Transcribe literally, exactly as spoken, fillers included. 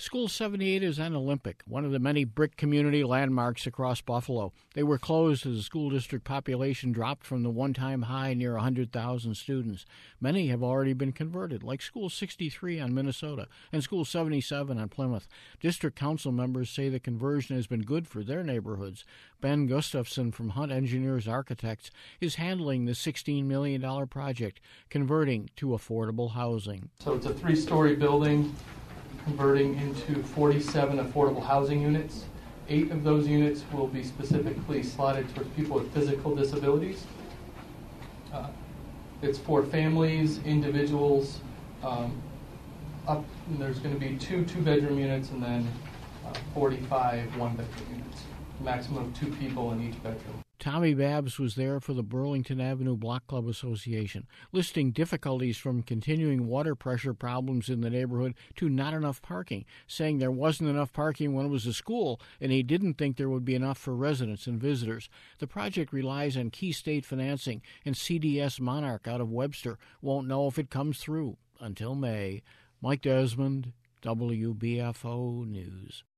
School seventy-eight is on Olympic, one of the many brick community landmarks across Buffalo. They were closed as the school district population dropped from the one-time high near one hundred thousand students. Many have already been converted, like School sixty-three on Minnesota and School seventy-seven on Plymouth. District council members say the conversion has been good for their neighborhoods. Ben Gustafson from Hunt Engineers Architects is handling the sixteen million dollars project, converting to affordable housing. So it's a three-story building, converting into forty-seven affordable housing units. Eight of those units will be specifically slotted towards people with physical disabilities. Uh, it's for families, individuals. Um, up, and there's going to be two two-bedroom units and then uh, forty-five one-bedroom units. Maximum of two people in each bedroom. Tommy Babs was there for the Burlington Avenue Block Club Association, listing difficulties from continuing water pressure problems in the neighborhood to not enough parking, saying there wasn't enough parking when it was a school, and he didn't think there would be enough for residents and visitors. The project relies on key state financing, and C D S Monarch out of Webster won't know if it comes through until May. Mike Desmond, W B F O News.